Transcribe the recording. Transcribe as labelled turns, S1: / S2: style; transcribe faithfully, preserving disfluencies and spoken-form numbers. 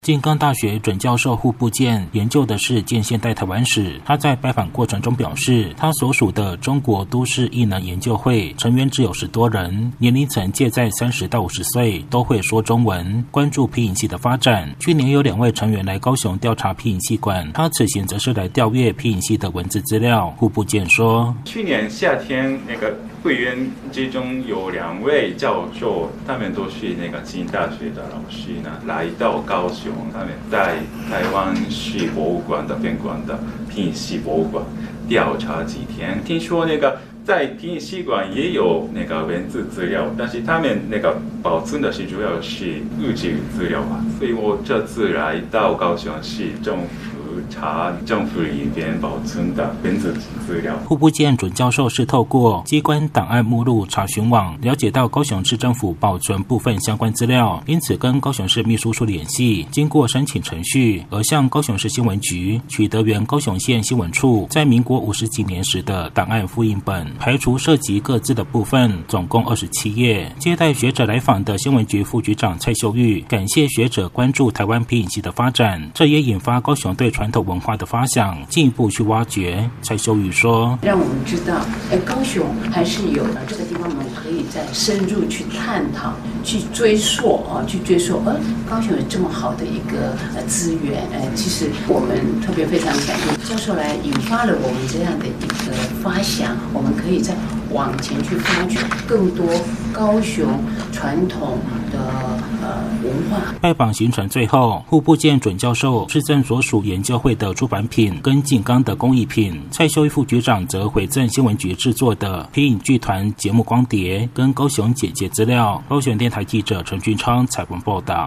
S1: 静冈大学准教授户部健研究的是近现代台湾史。他在拜访过程中表示，他所属的中国都市艺能研究会成员只有十多人，年龄层介在三十到五十岁，都会说中文，关注皮影戏的发展。去年有两位成员来高雄调查皮影戏馆，他此行则是来调阅皮影戏的文字资料。户部健说，
S2: 去年夏天那个会员之中有两位教授，他们都是那个静大学的老师呢，来到高雄，他们在台湾市博物馆的分馆的皮影戏博物馆调查几天。听说那个在皮影戏馆也有那个文字资料，但是他们那个保存的是主要是物质资料吧。所以我这次来到高雄市政府查政府里边保存的文字资料。
S1: 户部健准教授是透过机关档案目录查询网了解到高雄市政府保存部分相关资料，因此跟高雄市秘书处联系，经过申请程序，而向高雄市新闻局取得原高雄县新闻处在民国五十几年时的档案复印本，排除涉及各自的部分，总共二十七页。接待学者来访的新闻局副局长蔡秀玉感谢学者关注台湾皮影戏的发展，这也引发高雄对传统文化的发想进一步去挖掘。蔡秀玉说，
S3: 让我们知道哎，高雄还是有这个地方，我们可以再深入去探讨，去追溯啊，去追溯呃，高雄有这么好的一个呃资源。呃，其实我们特别非常感谢教授来引发了我们这样的一个发想，我们可以再往前去发掘更多高雄传统的呃文化。
S1: 拜访行程最后，户部健准教授致赠所属研究会的出版品跟静冈的工艺品，蔡秀玉副局长则回赠新闻局制作的皮影剧团节目光碟跟高雄简介资料。高雄电台记者陈俊昌采访报道。